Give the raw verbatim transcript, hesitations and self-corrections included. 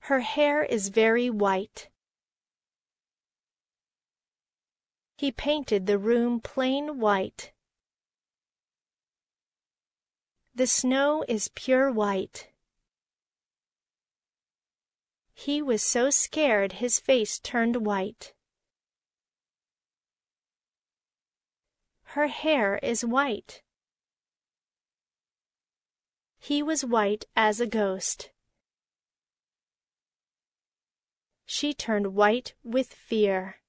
Her hair is very white. He painted the room plain white. The snow is pure white. He was so scared his face turned white. Her hair is white. He was white as a ghost. She turned white with fear.